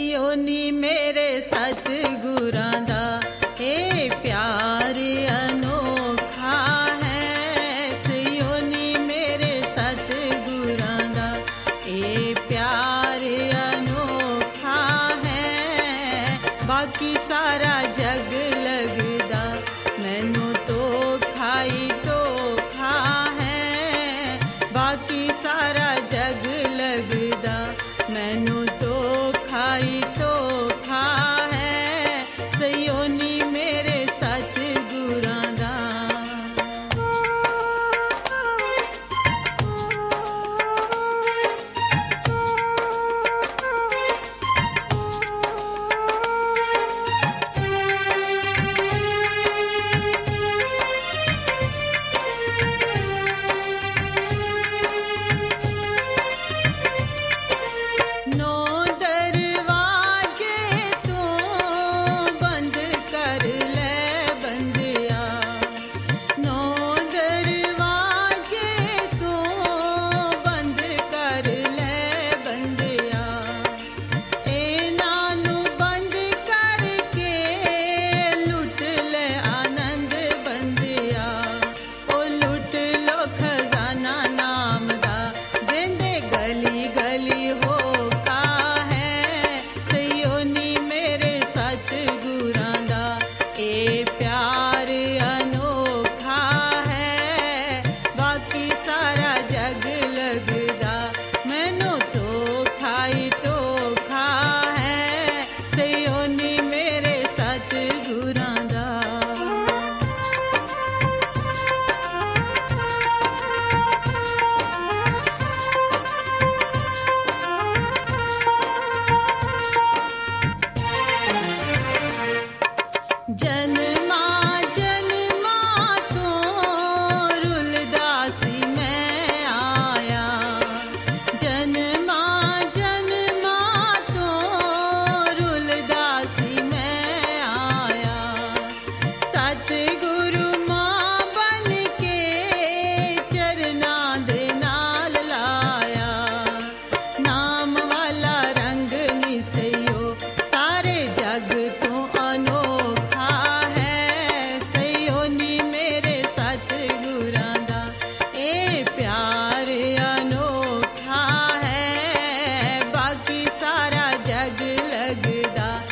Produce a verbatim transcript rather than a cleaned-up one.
सयोनी मेरे सतगुरां दा ए प्यार अनोखा है। सयोनी मेरे सतगुरां दा ए प्यार अनोखा है। बाकी सारा जग लगदा मैनू तो खाई तो खा है। बाकी सारा जग लगदा मैनू तो खाई तो खा है। सयोनी मेरे सतगुरां दा। नौ दरवाजे तो बंद कर ले बंदिया। नौ दरवाजे तो बंद कर ले बंदिया। इन्हां नू बंद करके लुट ले आनंद बंदिया। ओ लुट लो खजाना नाम दा जिंदे गली गली हो का है। सयोनी मेरे सतगुरां दा ए प्यार अनोखा है। बाकी सारा जग लगदा मैनू तो खाई तो खा है। सयोनी मेरे सतगुरां दा। जन्मा जन्मा तो रुलदा सी मैं आया। जन्मा जन्मा तो रुलदा सी मैं आया। सतगुरु मां बन के चरना दे नाल लाया। नाम वाला रंग निसयो सारे जग तो अनोखा है। सयोनी मेरे सतगुरां दा ए प्यार अनोखा है। बाकी सारा जग लगदा